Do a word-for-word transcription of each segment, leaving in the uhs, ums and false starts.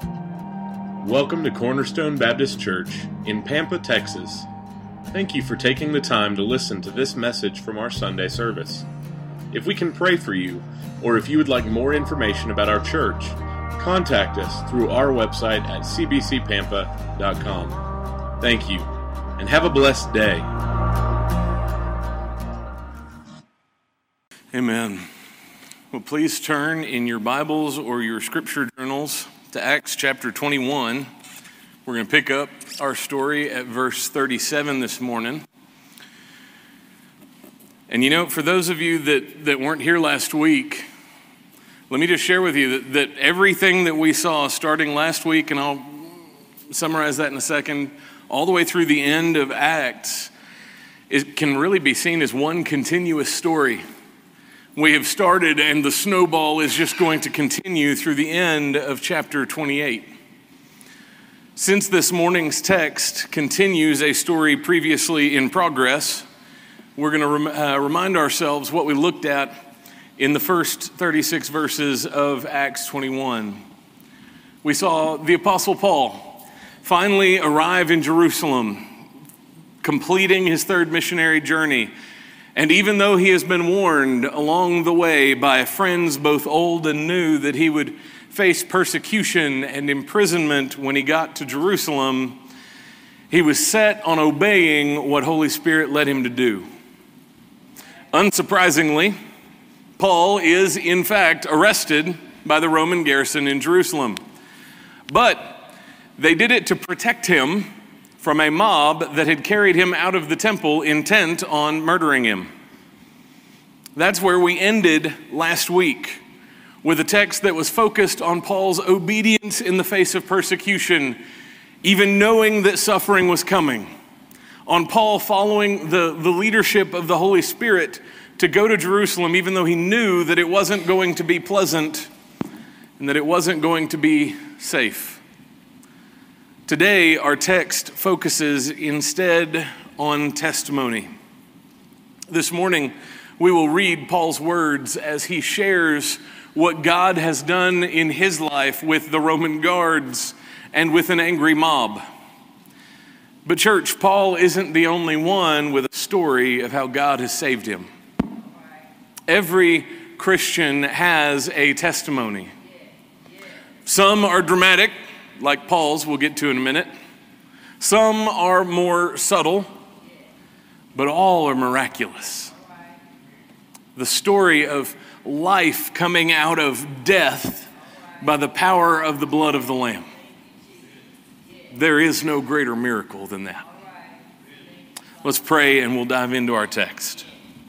Welcome to Cornerstone Baptist Church in Pampa, Texas. Thank you for taking the time to listen to this message from our Sunday service. If we can pray for you, or if you would like more information about our church, contact us through our website at c b c pampa dot com. Thank you, and have a blessed day. Amen. Well, please turn in your Bibles or your scripture journals to Acts chapter twenty-one. We're going to pick up our story at verse thirty-seven this morning. And you know, for those of you that, that weren't here last week, let me just share with you that, that everything that we saw starting last week, and I'll summarize that in a second, all the way through the end of Acts, it can really be seen as one continuous story. We have started, and the snowball is just going to continue through the end of chapter twenty-eight. Since this morning's text continues a story previously in progress, we're going to rem- uh, remind ourselves what we looked at in the first thirty-six verses of Acts twenty-one. We saw the Apostle Paul finally arrive in Jerusalem, completing his third missionary journey. And even though he has been warned along the way by friends both old and new that he would face persecution and imprisonment when he got to Jerusalem, he was set on obeying what Holy Spirit led him to do. Unsurprisingly, Paul is in fact arrested by the Roman garrison in Jerusalem. But they did it to protect him from a mob that had carried him out of the temple intent on murdering him. That's where we ended last week, with a text that was focused on Paul's obedience in the face of persecution, even knowing that suffering was coming. On Paul following the, the leadership of the Holy Spirit to go to Jerusalem, even though he knew that it wasn't going to be pleasant and that it wasn't going to be safe. Today, our text focuses instead on testimony. This morning, we will read Paul's words as he shares what God has done in his life with the Roman guards and with an angry mob. But church, Paul isn't the only one with a story of how God has saved him. Every Christian has a testimony. Some are dramatic, like Paul's, we'll get to in a minute. Some are more subtle, but all are miraculous. The story of life coming out of death by the power of the blood of the Lamb. There is no greater miracle than that. Let's pray and we'll dive into our text.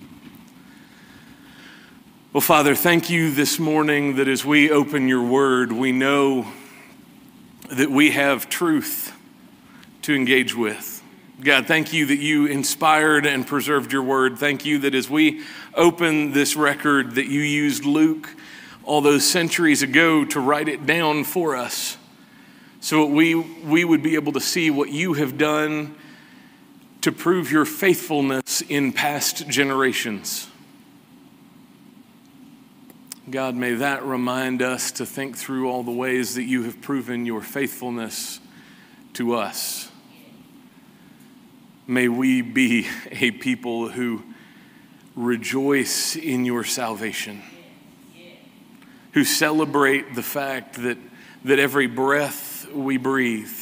Well, Father, thank you this morning that as we open your word, we know that we have truth to engage with. God, thank you that you inspired and preserved your word. Thank you that as we open this record, that you used Luke all those centuries ago to write it down for us, so that we, we would be able to see what you have done to prove your faithfulness in past generations. God, may that remind us to think through all the ways that you have proven your faithfulness to us. May we be a people who rejoice in your salvation, who celebrate the fact that, that every breath we breathe,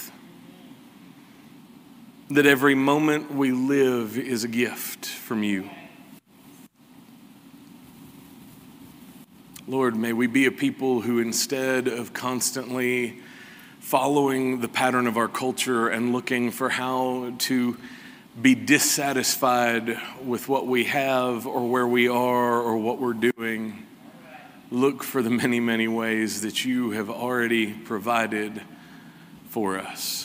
that every moment we live is a gift from you. Lord, may we be a people who, instead of constantly following the pattern of our culture and looking for how to be dissatisfied with what we have or where we are or what we're doing, look for the many, many ways that you have already provided for us.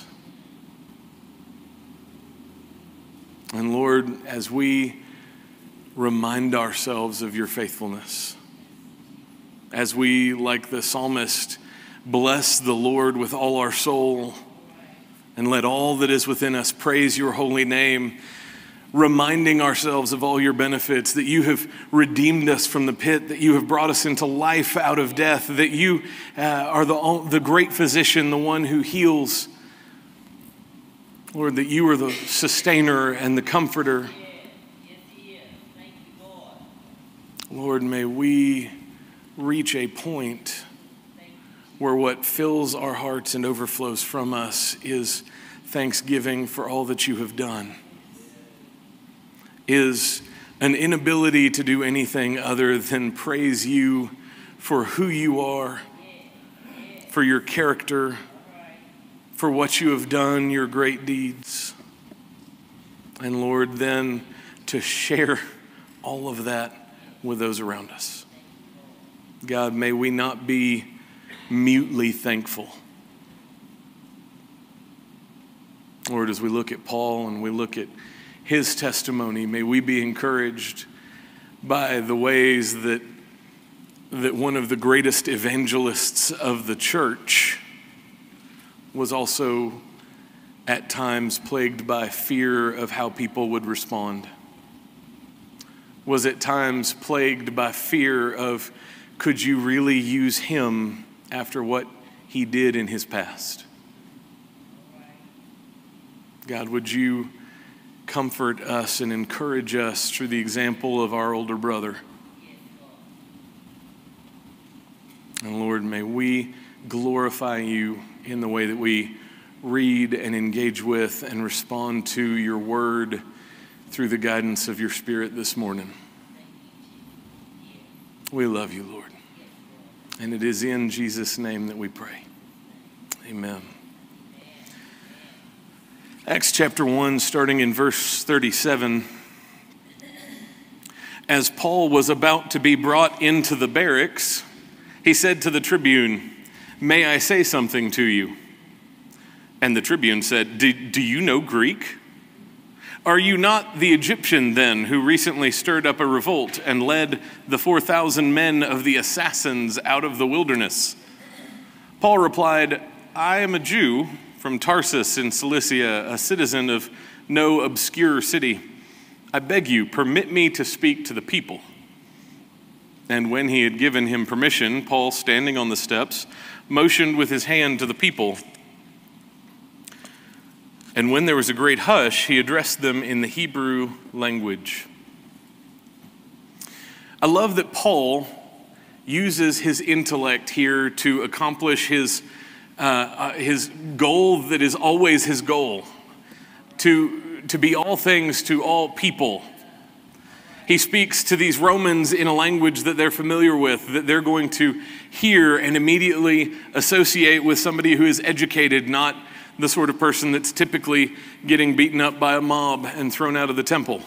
And Lord, as we remind ourselves of your faithfulness, as we, like the psalmist, bless the Lord with all our soul and let all that is within us praise your holy name, reminding ourselves of all your benefits, that you have redeemed us from the pit, that you have brought us into life out of death, that you uh, are the, the great physician, the one who heals. Lord, that you are the sustainer and the comforter. Lord, may we reach a point where what fills our hearts and overflows from us is thanksgiving for all that you have done, is an inability to do anything other than praise you for who you are, for your character, for what you have done, your great deeds. And Lord, then to share all of that with those around us. God, may we not be mutely thankful. Lord, as we look at Paul and we look at his testimony, may we be encouraged by the ways that, that one of the greatest evangelists of the church was also at times plagued by fear of how people would respond. Was at times plagued by fear of, could you really use him after what he did in his past? God, would you comfort us and encourage us through the example of our older brother? And Lord, may we glorify you in the way that we read and engage with and respond to your word through the guidance of your Spirit this morning. We love you, Lord. And it is in Jesus' name that we pray. Amen. Acts chapter one, starting in verse thirty-seven. As Paul was about to be brought into the barracks, he said to the tribune, "May I say something to you?" And the tribune said, do, do you know Greek? Are you not the Egyptian then who recently stirred up a revolt and led the four thousand men of the assassins out of the wilderness? Paul replied, I am a Jew from Tarsus in Cilicia, a citizen of no obscure city. I beg you, permit me to speak to the people. And when he had given him permission, Paul, standing on the steps, motioned with his hand to the people. And when there was a great hush, he addressed them in the Hebrew language. I love that Paul uses his intellect here to accomplish his, uh, uh, his goal that is always his goal, to, to be all things to all people. He speaks to these Romans in a language that they're familiar with, that they're going to hear and immediately associate with somebody who is educated, not the sort of person that's typically getting beaten up by a mob and thrown out of the temple.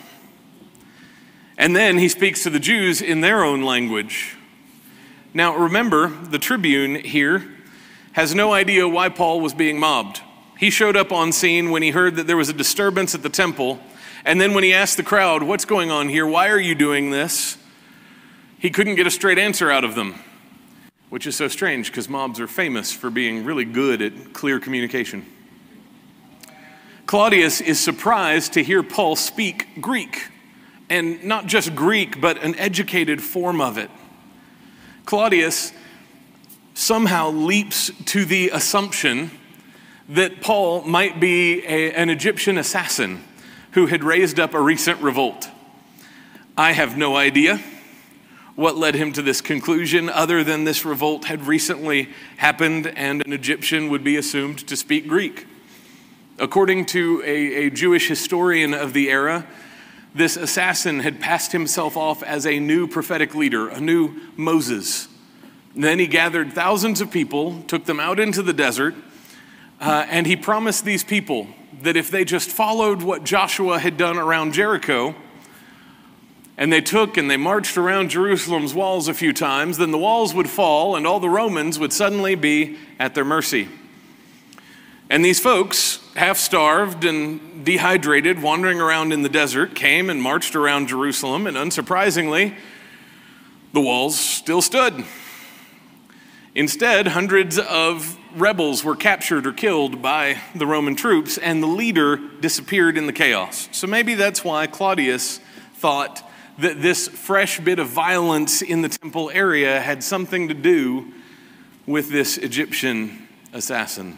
And then he speaks to the Jews in their own language. Now remember, the tribune here has no idea why Paul was being mobbed. He showed up on scene when he heard that there was a disturbance at the temple, and then when he asked the crowd, what's going on here? Why are you doing this? He couldn't get a straight answer out of them, which is so strange because mobs are famous for being really good at clear communication. Claudius is surprised to hear Paul speak Greek, and not just Greek, but an educated form of it. Claudius somehow leaps to the assumption that Paul might be a, an Egyptian assassin who had raised up a recent revolt. I have no idea what led him to this conclusion other than this revolt had recently happened and an Egyptian would be assumed to speak Greek. According to a, a Jewish historian of the era, this assassin had passed himself off as a new prophetic leader, a new Moses. And then he gathered thousands of people, took them out into the desert, uh, and he promised these people that if they just followed what Joshua had done around Jericho, and they took and they marched around Jerusalem's walls a few times, then the walls would fall and all the Romans would suddenly be at their mercy. And these folks, half-starved and dehydrated, wandering around in the desert, came and marched around Jerusalem, and unsurprisingly, the walls still stood. Instead, hundreds of rebels were captured or killed by the Roman troops, and the leader disappeared in the chaos. So maybe that's why Claudius thought that this fresh bit of violence in the temple area had something to do with this Egyptian assassin.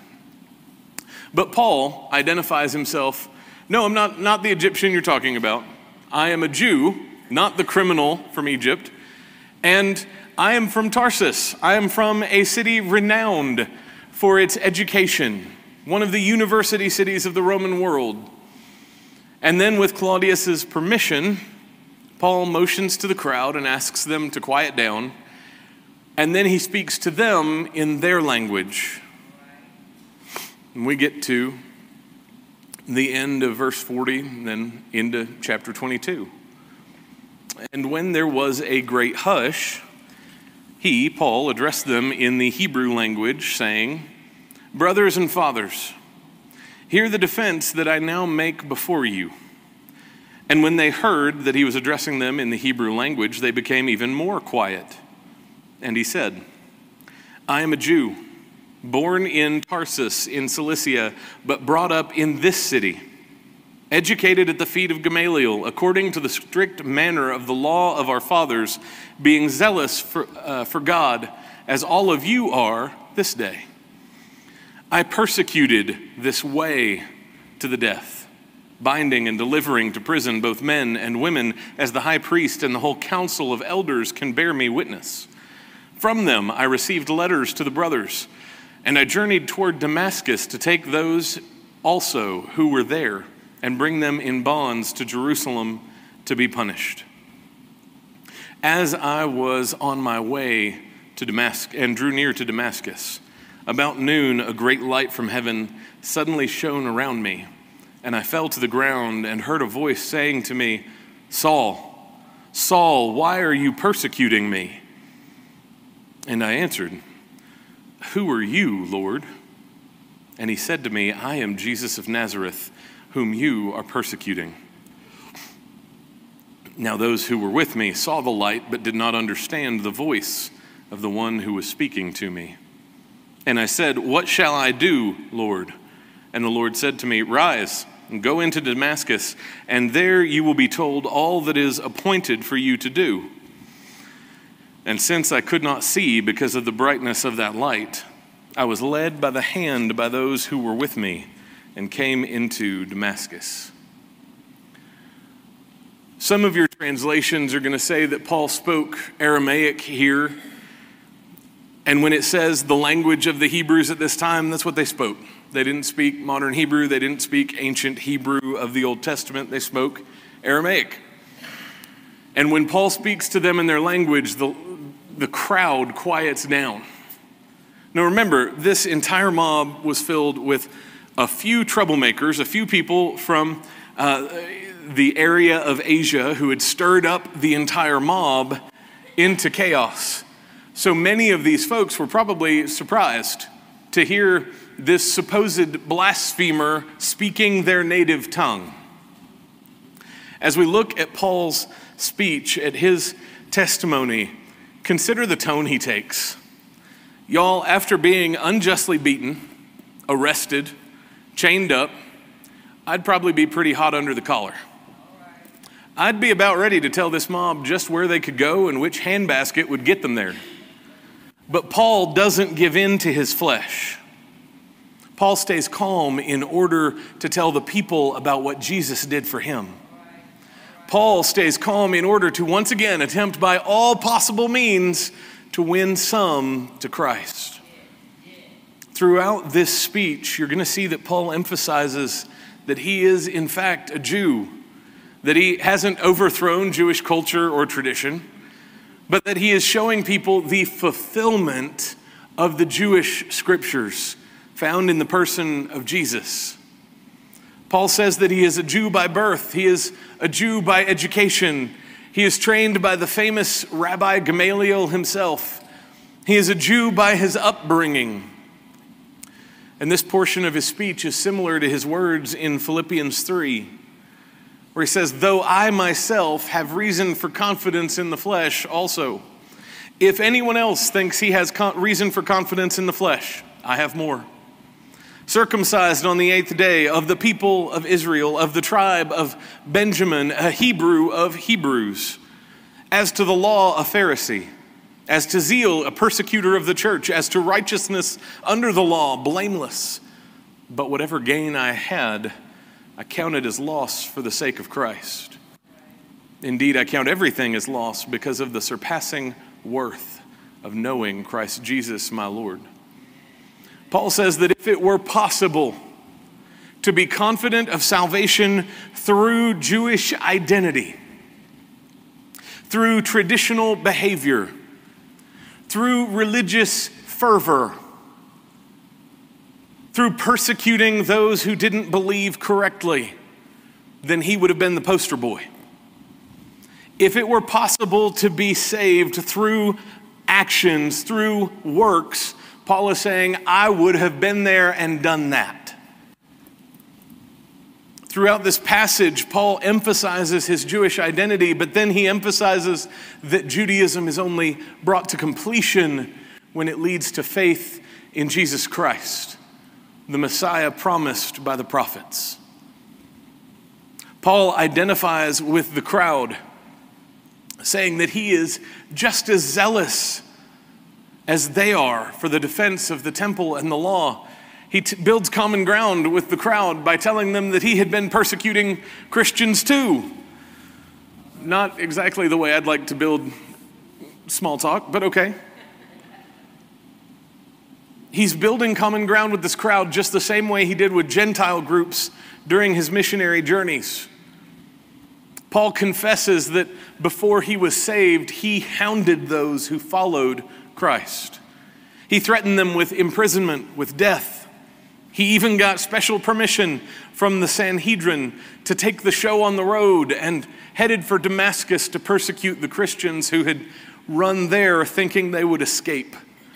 But Paul identifies himself, no, I'm not, not the Egyptian you're talking about. I am a Jew, not the criminal from Egypt, and I am from Tarsus. I am from a city renowned for its education, one of the university cities of the Roman world. And then with Claudius's permission, Paul motions to the crowd and asks them to quiet down, and then he speaks to them in their language. And we get to the end of verse forty, and then into chapter twenty-two. And when there was a great hush, he, Paul, addressed them in the Hebrew language, saying, "Brothers and fathers, hear the defense that I now make before you." And when they heard that he was addressing them in the Hebrew language, they became even more quiet. And he said, "I am a Jew, born in Tarsus in Cilicia, but brought up in this city, educated at the feet of Gamaliel, according to the strict manner of the law of our fathers, being zealous for, uh, for God, as all of you are this day. I persecuted this way to the death, binding and delivering to prison both men and women, as the high priest and the whole council of elders can bear me witness. From them I received letters to the brothers, and I journeyed toward Damascus to take those also who were there and bring them in bonds to Jerusalem to be punished. As I was on my way to Damascus and drew near to Damascus, about noon a great light from heaven suddenly shone around me, and I fell to the ground and heard a voice saying to me, 'Saul, Saul, why are you persecuting me?' And I answered, 'Who are you, Lord?' And he said to me, 'I am Jesus of Nazareth, whom you are persecuting.' Now those who were with me saw the light, but did not understand the voice of the one who was speaking to me. And I said, 'What shall I do, Lord?' And the Lord said to me, 'Rise and go into Damascus, and there you will be told all that is appointed for you to do.' And since I could not see because of the brightness of that light, I was led by the hand by those who were with me and came into Damascus." Some of your translations are going to say that Paul spoke Aramaic here. And when it says the language of the Hebrews at this time, that's what they spoke. They didn't speak modern Hebrew. They didn't speak ancient Hebrew of the Old Testament. They spoke Aramaic. And when Paul speaks to them in their language, the, the crowd quiets down. Now remember, this entire mob was filled with a few troublemakers, a few people from uh, the area of Asia who had stirred up the entire mob into chaos. So many of these folks were probably surprised to hear this supposed blasphemer speaking their native tongue. As we look at Paul's speech, at his testimony, consider the tone he takes. Y'all, after being unjustly beaten, arrested, chained up, I'd probably be pretty hot under the collar. I'd be about ready to tell this mob just where they could go and which handbasket would get them there. But Paul doesn't give in to his flesh. Paul stays calm in order to tell the people about what Jesus did for him. Paul stays calm in order to once again attempt by all possible means to win some to Christ. Throughout this speech, you're going to see that Paul emphasizes that he is in fact a Jew, that he hasn't overthrown Jewish culture or tradition, but that he is showing people the fulfillment of the Jewish scriptures found in the person of Jesus. Paul says that he is a Jew by birth. He is a Jew by education. He is trained by the famous Rabbi Gamaliel himself. He is a Jew by his upbringing. And this portion of his speech is similar to his words in Philippians three, where he says, "Though I myself have reason for confidence in the flesh also, If anyone else thinks he has con- reason for confidence in the flesh, I have more. Circumcised on the eighth day, of the people of Israel, of the tribe of Benjamin, a Hebrew of Hebrews. As to the law, a Pharisee. As to zeal, a persecutor of the church. As to righteousness under the law, blameless. But whatever gain I had, I counted as loss for the sake of Christ. Indeed, I count everything as loss because of the surpassing worth of knowing Christ Jesus, my Lord. Paul says that if it were possible to be confident of salvation through Jewish identity, through traditional behavior, through religious fervor, through persecuting those who didn't believe correctly, then he would have been the poster boy. If it were possible to be saved through actions, through works, Paul is saying, I would have been there and done that. Throughout this passage, Paul emphasizes his Jewish identity, but then he emphasizes that Judaism is only brought to completion when it leads to faith in Jesus Christ, the Messiah promised by the prophets. Paul identifies with the crowd, saying that he is just as zealous as they are for the defense of the temple and the law. He t- builds common ground with the crowd by telling them that he had been persecuting Christians too. Not exactly the way I'd like to build small talk, but okay. He's building common ground with this crowd just the same way he did with Gentile groups during his missionary journeys. Paul confesses that before he was saved, he hounded those who followed Christ. He threatened them with imprisonment, with death. He even got special permission from the Sanhedrin to take the show on the road and headed for Damascus to persecute the Christians who had run there thinking they would escape.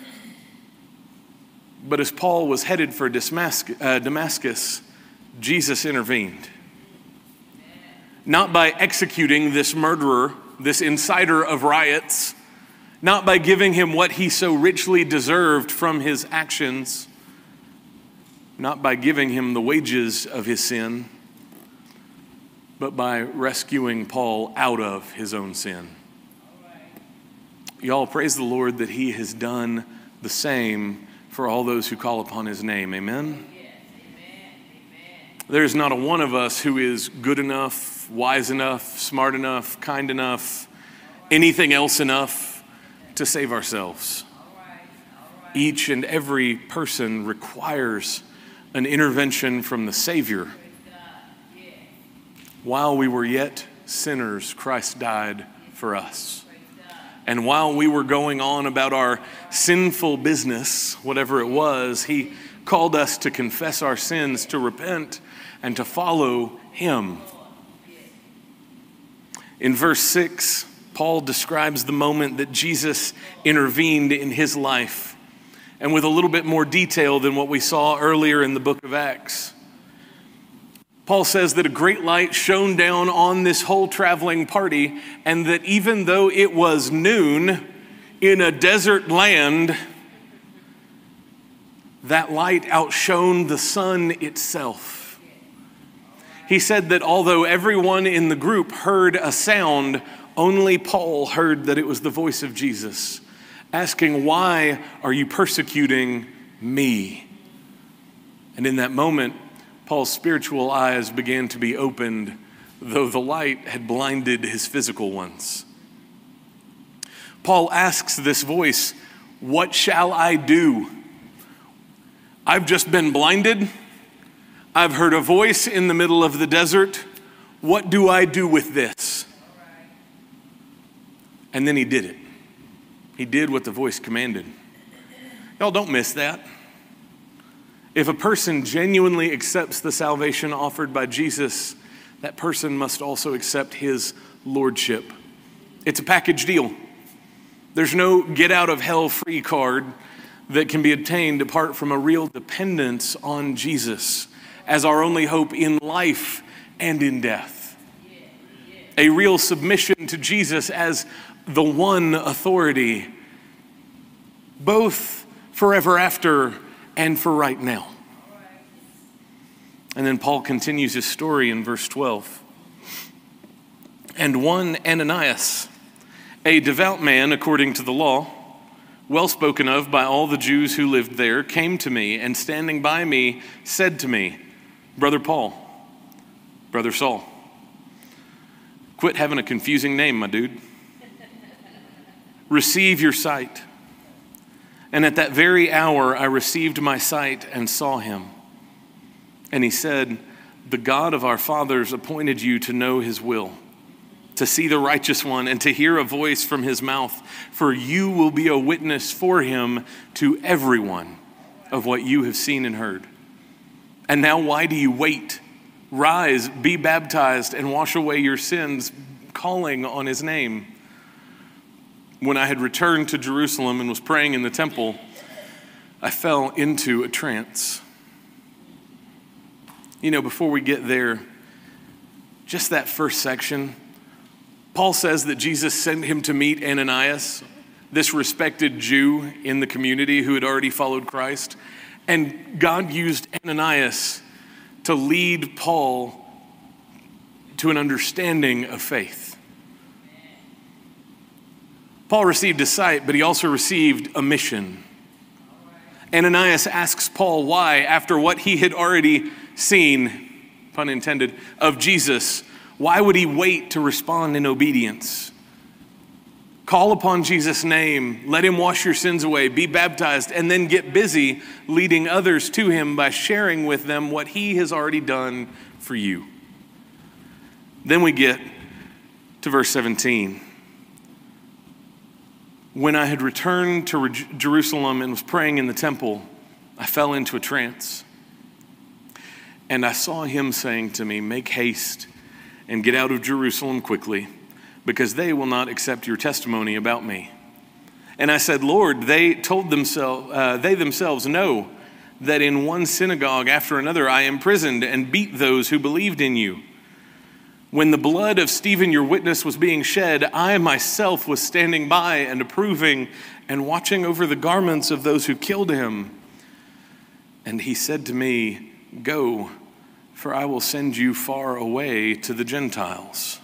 But as Paul was headed for Damascus, Jesus intervened. Not by executing this murderer, this inciter of riots, not by giving him what he so richly deserved from his actions, not by giving him the wages of his sin, but by rescuing Paul out of his own sin. Y'all praise the Lord that he has done the same for all those who call upon his name. Amen? There's not a one of us who is good enough, wise enough, smart enough, kind enough, anything else enough to save ourselves. Each and every person requires an intervention from the Savior. While we were yet sinners, Christ died for us. And while we were going on about our sinful business, whatever it was, he called us to confess our sins, to repent, and to follow him. In verse six, Paul describes the moment that Jesus intervened in his life, and with a little bit more detail than what we saw earlier in the book of Acts. Paul says that a great light shone down on this whole traveling party, and that even though it was noon in a desert land, that light outshone the sun itself. He said that although everyone in the group heard a sound, only Paul heard that it was the voice of Jesus, asking, "Why are you persecuting me?" And in that moment, Paul's spiritual eyes began to be opened, though the light had blinded his physical ones. Paul asks this voice, "What shall I do? I've just been blinded. I've heard a voice in the middle of the desert. What do I do with this?" And then he did it. He did what the voice commanded. Y'all don't miss that. If a person genuinely accepts the salvation offered by Jesus, that person must also accept his lordship. It's a package deal. There's no get out of hell free card that can be obtained apart from a real dependence on Jesus as our only hope in life and in death. A real submission to Jesus as the one authority both forever after and for right now. And then Paul continues his story in verse twelve. And one Ananias, a devout man according to the law, well spoken of by all the Jews who lived there, came to me, and standing by me said to me, Brother Paul, Brother Saul, quit having a confusing name, my dude. Receive your sight. And at that very hour I received my sight and saw him. And he said, the God of our fathers appointed you to know his will, to see the righteous one, and to hear a voice from his mouth. For you will be a witness for him to everyone of what you have seen and heard. And now why do you wait? Rise, be baptized, and wash away your sins, calling on his name. When I had returned to Jerusalem and was praying in the temple, I fell into a trance. You know, before we get there, just that first section, Paul says that Jesus sent him to meet Ananias, this respected Jew in the community who had already followed Christ. And God used Ananias to lead Paul to an understanding of faith. Paul received a sight, but he also received a mission. Ananias asks Paul why, after what he had already seen, pun intended, of Jesus, why would he wait to respond in obedience? Call upon Jesus' name, let him wash your sins away, be baptized, and then get busy leading others to him by sharing with them what he has already done for you. Then we get to verse seventeen. When I had returned to Jerusalem and was praying in the temple, I fell into a trance. And I saw him saying to me, make haste and get out of Jerusalem quickly, because they will not accept your testimony about me. And I said, Lord, they told themselves, uh, they themselves know that in one synagogue after another I imprisoned and beat those who believed in you. When the blood of Stephen, your witness, was being shed, I myself was standing by and approving and watching over the garments of those who killed him. And he said to me, go, for I will send you far away to the Gentiles.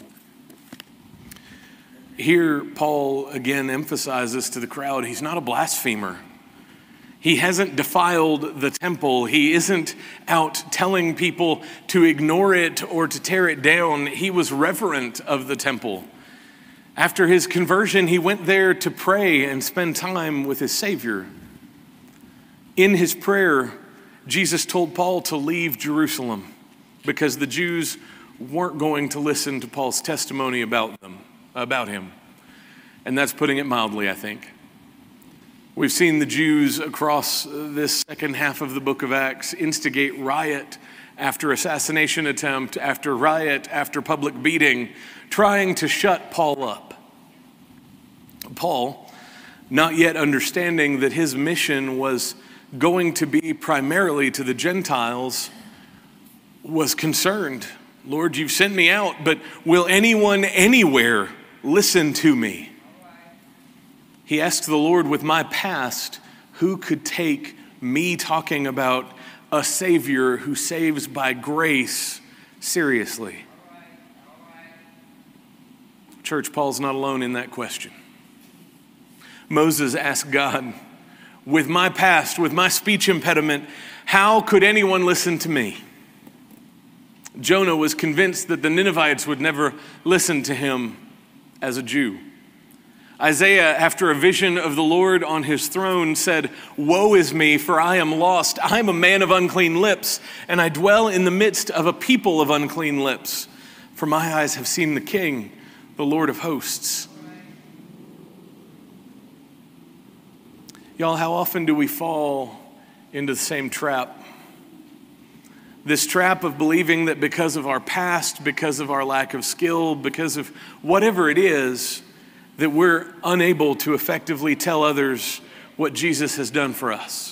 Here, Paul again emphasizes to the crowd, he's not a blasphemer. He hasn't defiled the temple. He isn't out telling people to ignore it or to tear it down. He was reverent of the temple. After his conversion, he went there to pray and spend time with his Savior. In his prayer, Jesus told Paul to leave Jerusalem because the Jews weren't going to listen to Paul's testimony about them, about him. And that's putting it mildly, I think. We've seen the Jews across this second half of the book of Acts instigate riot after assassination attempt, after riot, after public beating, trying to shut Paul up. Paul, not yet understanding that his mission was going to be primarily to the Gentiles, was concerned. Lord, you've sent me out, but will anyone anywhere listen to me? He asked the Lord, with my past, who could take me talking about a Savior who saves by grace seriously? Church, Paul's not alone in that question. Moses asked God, with my past, with my speech impediment, how could anyone listen to me? Jonah was convinced that the Ninevites would never listen to him as a Jew. Isaiah, after a vision of the Lord on his throne, said, woe is me, for I am lost. I am a man of unclean lips, and I dwell in the midst of a people of unclean lips. For my eyes have seen the King, the Lord of hosts. Y'all, how often do we fall into the same trap? This trap of believing that because of our past, because of our lack of skill, because of whatever it is, that we're unable to effectively tell others what Jesus has done for us.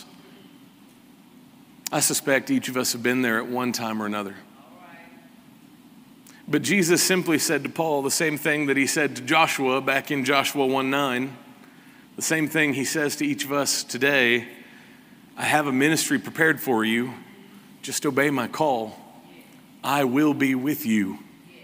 I suspect each of us have been there at one time or another. But Jesus simply said to Paul the same thing that he said to Joshua back in Joshua one nine. The same thing he says to each of us today. I have a ministry prepared for you. Just obey my call. I will be with you.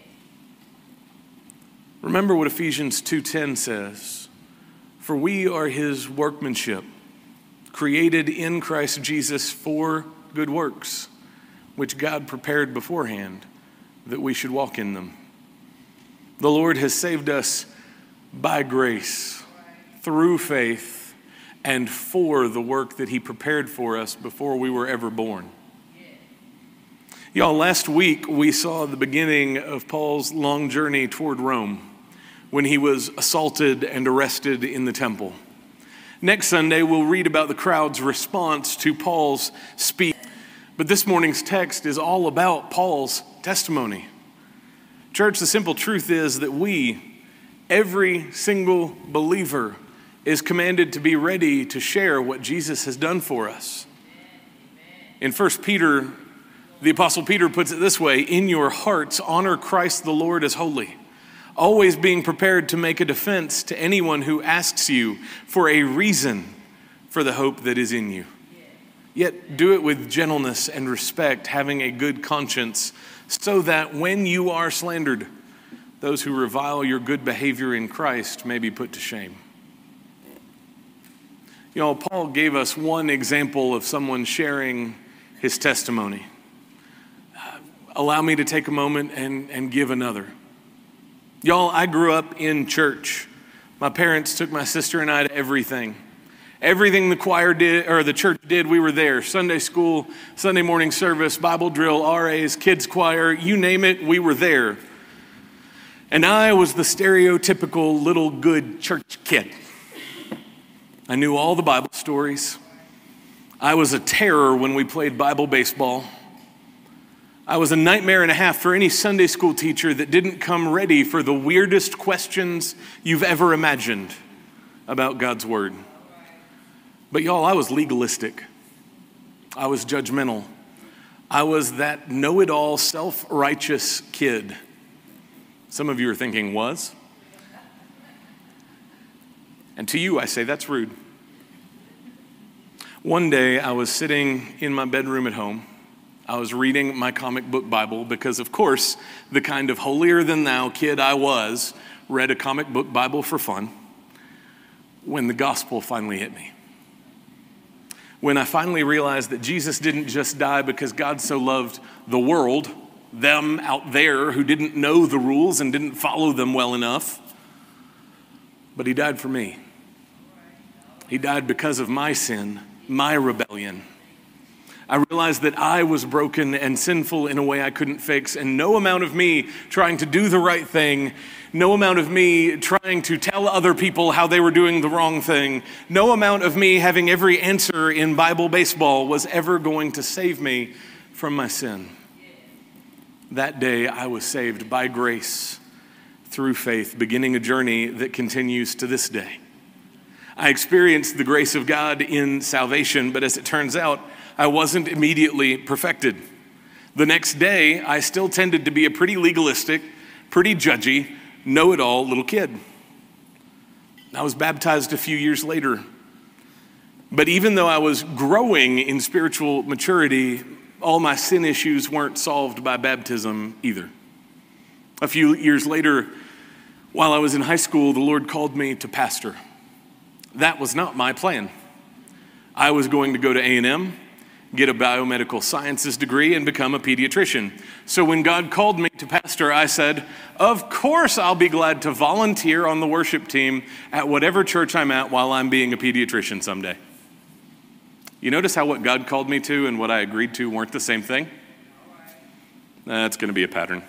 Remember what Ephesians two ten says. For we are his workmanship, created in Christ Jesus for good works, which God prepared beforehand that we should walk in them. The Lord has saved us by grace, through faith, and for the work that he prepared for us before we were ever born. Y'all, last week we saw the beginning of Paul's long journey toward Rome when he was assaulted and arrested in the temple. Next Sunday, we'll read about the crowd's response to Paul's speech. But this morning's text is all about Paul's testimony. Church, the simple truth is that we, every single believer, is commanded to be ready to share what Jesus has done for us. In First Peter, the Apostle Peter puts it this way, in your hearts, honor Christ the Lord as holy, always being prepared to make a defense to anyone who asks you for a reason for the hope that is in you. Yet do it with gentleness and respect, having a good conscience, so that when you are slandered, those who revile your good behavior in Christ may be put to shame. You know, Paul gave us one example of someone sharing his testimony. Uh, allow me to take a moment and, and give another. Y'all, I grew up in church. My parents took my sister and I to everything. Everything the choir did, or the church did, we were there. Sunday school, Sunday morning service, Bible drill, R As, kids choir, you name it, we were there. And I was the stereotypical little good church kid. I knew all the Bible stories. I was a terror when we played Bible baseball. I was a nightmare and a half for any Sunday school teacher that didn't come ready for the weirdest questions you've ever imagined about God's word. But y'all, I was legalistic. I was judgmental. I was that know-it-all, self-righteous kid. Some of you are thinking, was? And to you, I say, that's rude. One day, I was sitting in my bedroom at home. I was reading my comic book Bible because, of course, the kind of holier-than-thou kid I was read a comic book Bible for fun when the gospel finally hit me. When I finally realized that Jesus didn't just die because God so loved the world, them out there who didn't know the rules and didn't follow them well enough, but he died for me. He died because of my sin, my rebellion. I realized that I was broken and sinful in a way I couldn't fix, and no amount of me trying to do the right thing, no amount of me trying to tell other people how they were doing the wrong thing, no amount of me having every answer in Bible baseball was ever going to save me from my sin. That day, I was saved by grace through faith, beginning a journey that continues to this day. I experienced the grace of God in salvation, but as it turns out, I wasn't immediately perfected. The next day, I still tended to be a pretty legalistic, pretty judgy, know-it-all little kid. I was baptized a few years later. But even though I was growing in spiritual maturity, all my sin issues weren't solved by baptism either. A few years later, while I was in high school, the Lord called me to pastor. That was not my plan. I was going to go to A and M, get a biomedical sciences degree, and become a pediatrician. So when God called me to pastor, I said, of course I'll be glad to volunteer on the worship team at whatever church I'm at while I'm being a pediatrician someday. You notice how what God called me to and what I agreed to weren't the same thing? That's going to be a pattern.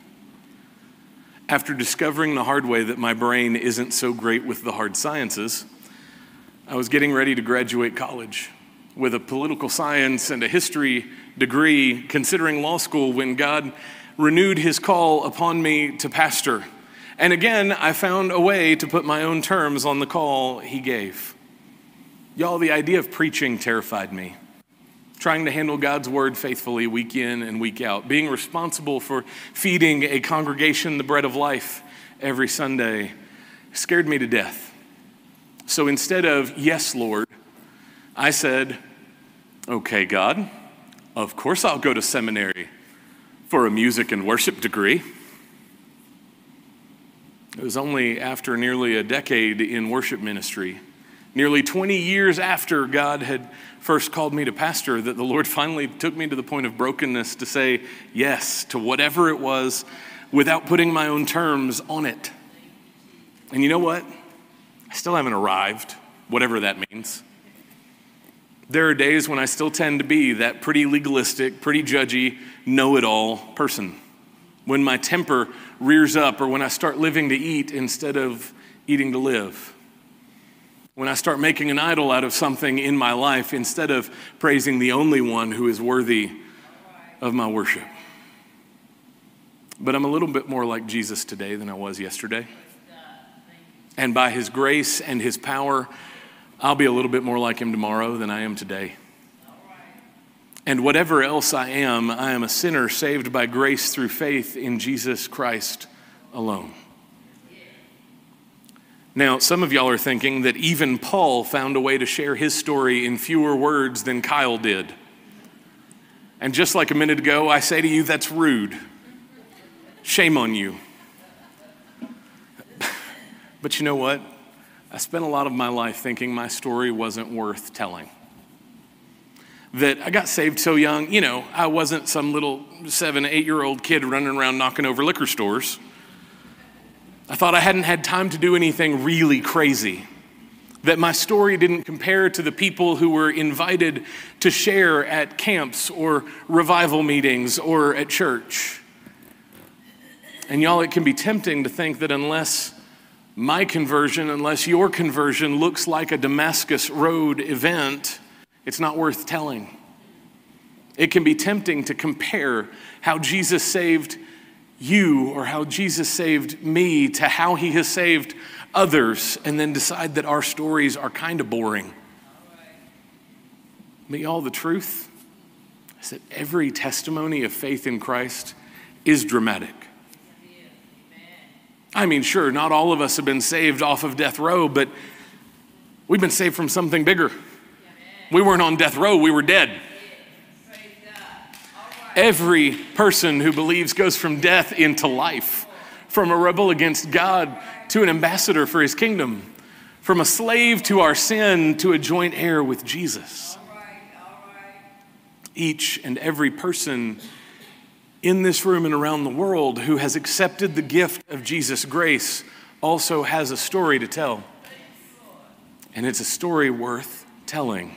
After discovering the hard way that my brain isn't so great with the hard sciences, I was getting ready to graduate college with a political science and a history degree, considering law school, when God renewed his call upon me to pastor. And again, I found a way to put my own terms on the call he gave. Y'all, the idea of preaching terrified me. Trying to handle God's word faithfully week in and week out. Being responsible for feeding a congregation the bread of life every Sunday scared me to death. So instead of, yes, Lord, I said, okay, God, of course I'll go to seminary for a music and worship degree. It was only after nearly a decade in worship ministry, nearly twenty years after God had first called me to pastor, that the Lord finally took me to the point of brokenness to say yes to whatever it was without putting my own terms on it. And you know what? I still haven't arrived, whatever that means. There are days when I still tend to be that pretty legalistic, pretty judgy, know-it-all person. When my temper rears up, or when I start living to eat instead of eating to live. When I start making an idol out of something in my life instead of praising the only one who is worthy of my worship. But I'm a little bit more like Jesus today than I was yesterday. And by his grace and his power, I'll be a little bit more like him tomorrow than I am today. And whatever else I am, I am a sinner saved by grace through faith in Jesus Christ alone. Now, some of y'all are thinking that even Paul found a way to share his story in fewer words than Kyle did. And just like a minute ago, I say to you, that's rude. Shame on you. But you know what? I spent a lot of my life thinking my story wasn't worth telling. That I got saved so young, you know, I wasn't some little seven, eight-year-old kid running around knocking over liquor stores. I thought I hadn't had time to do anything really crazy. That my story didn't compare to the people who were invited to share at camps or revival meetings or at church. And y'all, it can be tempting to think that unless my conversion, unless your conversion looks like a Damascus Road event, it's not worth telling. It can be tempting to compare how Jesus saved you or how Jesus saved me to how he has saved others and then decide that our stories are kind of boring. But y'all, the truth is that every testimony of faith in Christ is dramatic. I mean, sure, not all of us have been saved off of death row, but we've been saved from something bigger. We weren't on death row, we were dead. Every person who believes goes from death into life, from a rebel against God to an ambassador for his kingdom, from a slave to our sin to a joint heir with Jesus. Each and every person in this room and around the world who has accepted the gift of Jesus' grace also has a story to tell. And it's a story worth telling.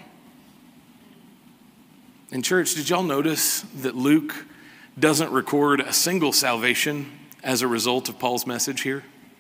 In church, did y'all notice that Luke doesn't record a single salvation as a result of Paul's message here?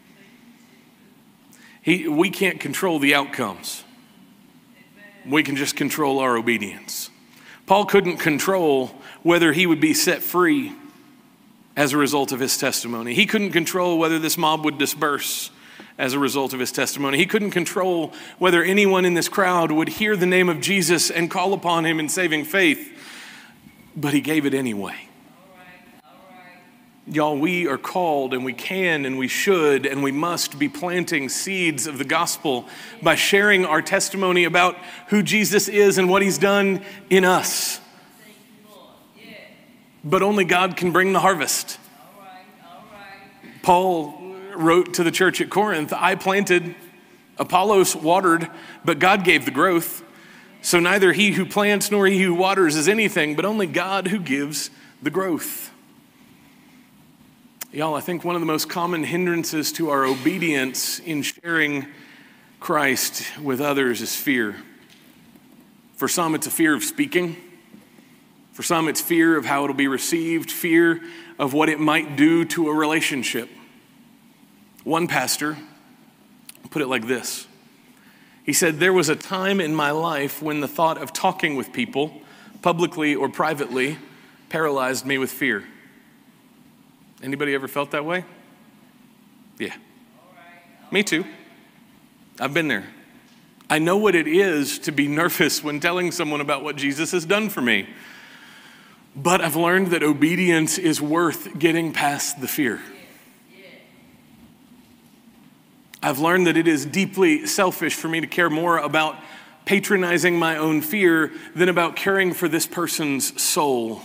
He, we can't control the outcomes. We can just control our obedience. Paul couldn't control whether he would be set free as a result of his testimony. He couldn't control whether this mob would disperse as a result of his testimony. He couldn't control whether anyone in this crowd would hear the name of Jesus and call upon him in saving faith, but he gave it anyway. All right, all right. Y'all, we are called and we can and we should and we must be planting seeds of the gospel by sharing our testimony about who Jesus is and what he's done in us. Thank you, Lord. Yeah. But only God can bring the harvest. All right, all right. Paul wrote to the church at Corinth, I planted, Apollos watered, but God gave the growth. So neither he who plants nor he who waters is anything, but only God who gives the growth. Y'all, I think one of the most common hindrances to our obedience in sharing Christ with others is fear. For some, it's a fear of speaking. For some, it's fear of how it'll be received, fear of what it might do to a relationship. One pastor put it like this. He said, there was a time in my life when the thought of talking with people, publicly or privately, paralyzed me with fear. Anybody ever felt that way? Yeah. Me too. I've been there. I know what it is to be nervous when telling someone about what Jesus has done for me. But I've learned that obedience is worth getting past the fear. I've learned that it is deeply selfish for me to care more about patronizing my own fear than about caring for this person's soul.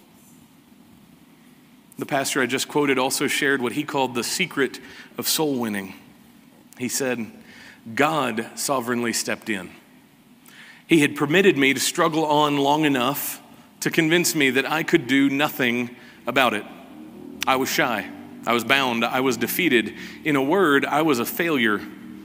The pastor I just quoted also shared what he called the secret of soul winning. He said, God sovereignly stepped in. He had permitted me to struggle on long enough to convince me that I could do nothing about it. I was shy. I was bound. I was defeated. In a word, I was a failure.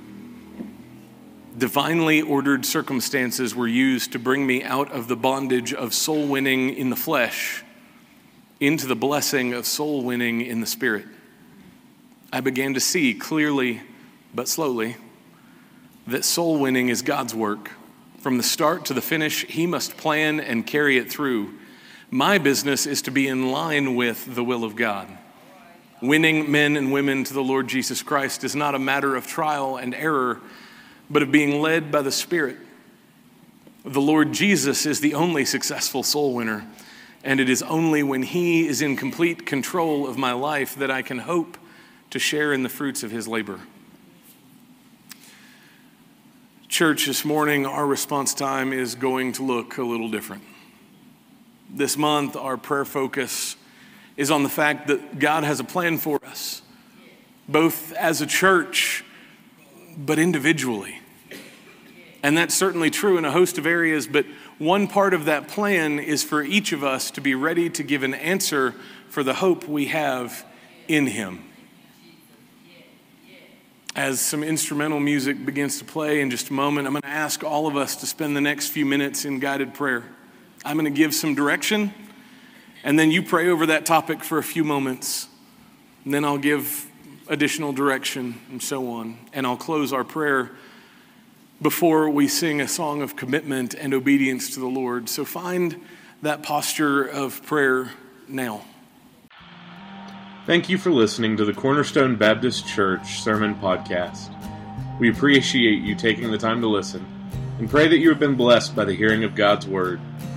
Divinely ordered circumstances were used to bring me out of the bondage of soul winning in the flesh into the blessing of soul winning in the spirit. I began to see clearly, but slowly, that soul winning is God's work. From the start to the finish, He must plan and carry it through. My business is to be in line with the will of God. Winning men and women to the Lord Jesus Christ is not a matter of trial and error, but of being led by the Spirit. The Lord Jesus is the only successful soul winner, and it is only when He is in complete control of my life that I can hope to share in the fruits of His labor. Church, this morning, our response time is going to look a little different. This month, our prayer focus is on the fact that God has a plan for us, both as a church, but individually. And that's certainly true in a host of areas, but one part of that plan is for each of us to be ready to give an answer for the hope we have in Him. As some instrumental music begins to play in just a moment, I'm going to ask all of us to spend the next few minutes in guided prayer. I'm going to give some direction, and then you pray over that topic for a few moments. And then I'll give additional direction and so on. And I'll close our prayer before we sing a song of commitment and obedience to the Lord. So find that posture of prayer now. Thank you for listening to the Cornerstone Baptist Church Sermon Podcast. We appreciate you taking the time to listen and pray that you have been blessed by the hearing of God's Word.